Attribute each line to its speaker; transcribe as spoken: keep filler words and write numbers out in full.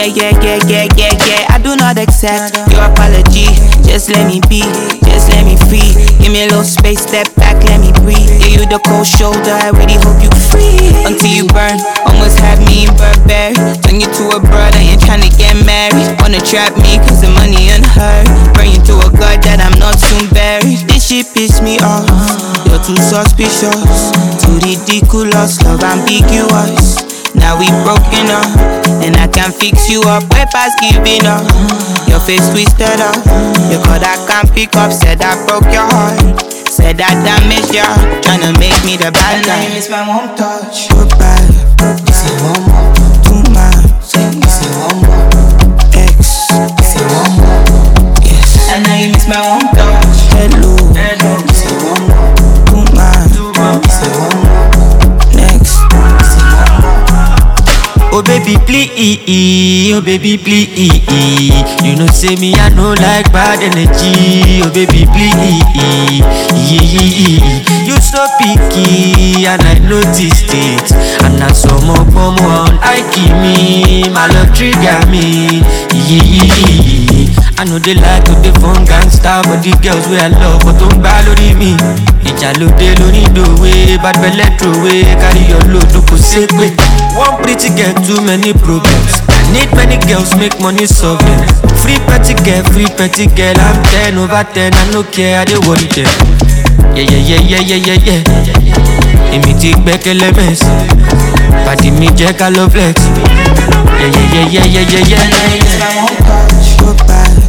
Speaker 1: yeah, yeah, yeah, yeah, yeah. I do not accept your apology. Just let me be, just let me free. Give me a little space, step back, let me breathe. Give you the cold shoulder, I really hope you free. Until you burn, almost have me in Burberry. Turn you to a brother, ain't tryna get married. Wanna trap me cause the money unheard. Burn you to a god that I'm not soon buried. This shit piss me off, you're too suspicious. Too ridiculous, love ambiguous. Now we broken up, and I can fix you up. Way past giving up, your face twisted up. You called I can't pick up, said I broke your heart. Said I damaged you, tryna make me the bad guy. And I miss my one touch. Goodbye, say one more. Too much, say one more. X, say one more. Yes. And now you miss my one touch. Hello, hello, say one more. Too much, say one more. Next.
Speaker 2: Oh baby please, oh baby please. You know say me I no like bad energy. Oh baby please, you so picky and I noticed it. And I saw more promo on Ike me, my love trigger me. I know they like to the fun gangsta, but the girls wey I love but don't buy lórí mi. Ìjà ló dé lórí ìdòwe, bad belle throw away, carry your load, no kò ṣègbè. One pretty girl, too many problems. I need many girls, make money solve them. Free petty girl, free petty girl. I'm ten over ten, I no care, I dey worry them. Yeah, yeah, yeah, yeah, yeah, yeah, yeah. Èmi ti gbẹ́kẹ̀lé mess. Pàdé mi jẹ́ ká lọ flex. Yeah, yeah, yeah, yeah, yeah, yeah, yeah.
Speaker 1: Goodbye.